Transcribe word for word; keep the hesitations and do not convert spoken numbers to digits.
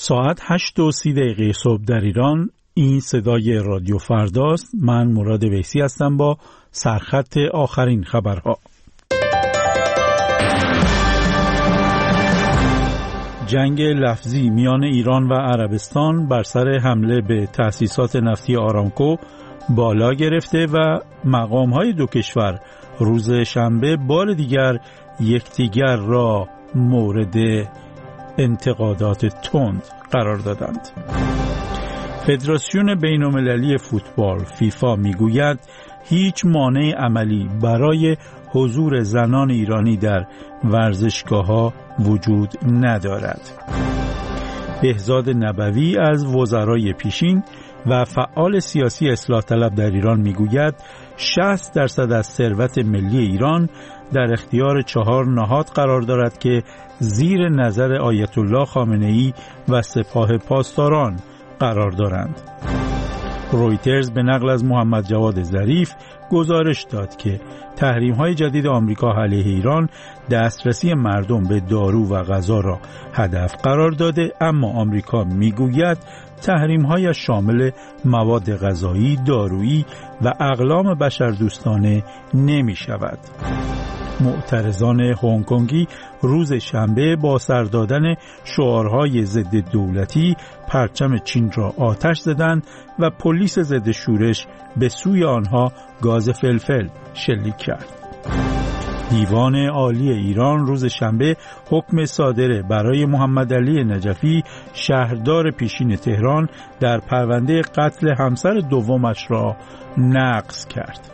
ساعت هشت و سی دقیقه صبح در ایران. این صدای رادیو فرداست. من مراد ویسی هستم با سرخط آخرین خبرها. جنگ لفظی میان ایران و عربستان بر سر حمله به تأسیسات نفتی آرامکو بالا گرفته و مقام‌های دو کشور روز شنبه بار دیگر یکدیگر را مورد انتقادات تند قرار دادند. فدراسیون بین‌المللی فوتبال فیفا میگوید هیچ مانع عملی برای حضور زنان ایرانی در ورزشگاه‌ها وجود ندارد. بهزاد نبوی از وزرای پیشین و فعال سیاسی اصلاح طلب در ایران میگوید شصت درصد از ثروت ملی ایران در اختیار چهار نهاد قرار دارد که زیر نظر آیت الله خامنه‌ای و سپاه پاسداران قرار دارند. رویترز به نقل از محمد جواد ظریف گزارش داد که تحریم‌های جدید آمریکا علیه ایران دسترسی مردم به دارو و غذا را هدف قرار داده، اما آمریکا میگوید تحریم‌های شامل مواد غذایی، دارویی و اقلام بشردوستانه نمی‌شود. معترضان هنگ کنگی روز شنبه با سر دادن شعارهای ضد دولتی پرچم چین را آتش زدند و پلیس ضد شورش به سوی آنها گاز فلفل شلیک کرد. دیوان عالی ایران روز شنبه حکم صادره برای محمد علی نجفی شهردار پیشین تهران در پرونده قتل همسر دومش را نقض کرد.